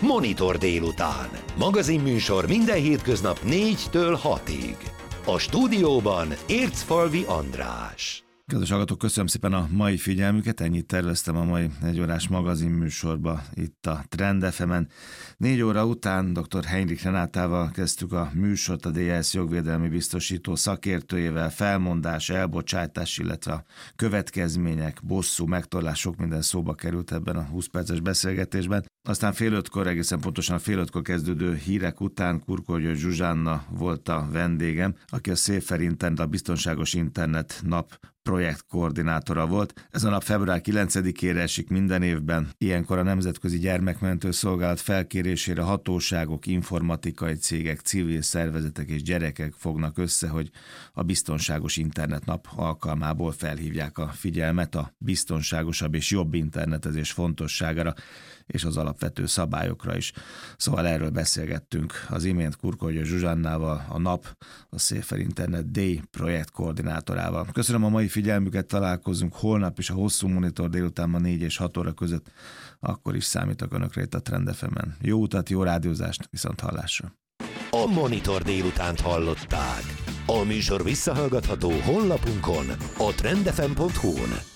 Monitor délután. Magazinműsor minden hétköznap 4-től 6-ig. A stúdióban Ércfalvi András. Kedves hallgatók, köszönöm szépen a mai figyelmüket, ennyit terveztem a mai egyórás magazinműsorba itt a Trend FM-en. 4 óra után dr. Heinrich Renátával kezdtük a műsort, a DHS jogvédelmi biztosító szakértőjével. Felmondás, elbocsátás, illetve a következmények, bosszú, megtorlás, sok minden szóba került ebben a 20 perces beszélgetésben. Aztán fél 5-kor, egészen pontosan fél 5-kor kezdődő hírek után Kurkol Zsuzsánna volt a vendégem, aki a Safer Internet, a Biztonságos Internet Nap projektkoordinátora volt. Ez a nap február 9-ére esik minden évben. Ilyenkor a Nemzetközi Gyermekmentő Szolgálat felkérésére hatóságok, informatikai cégek, civil szervezetek és gyerekek fognak össze, hogy a Biztonságos Internet Nap alkalmából felhívják a figyelmet a biztonságosabb és jobb internetezés fontosságára és az alapvető szabályokra is. Szóval erről beszélgettünk az imént Kurkolja Zsuzsannával, a NAP, a Safer Internet Day projektkoordinátorával. Köszönöm a mai figyelmüket, találkozunk holnap is a hosszú monitor délután 4 és 6 óra között. Akkor is számítok önökre itt a Trend FM-en. Jó utat, jó rádiózást, viszont hallásra. A Monitor délutánt hallották. A műsor visszahallgatható honlapunkon, a trendfm.hu-n.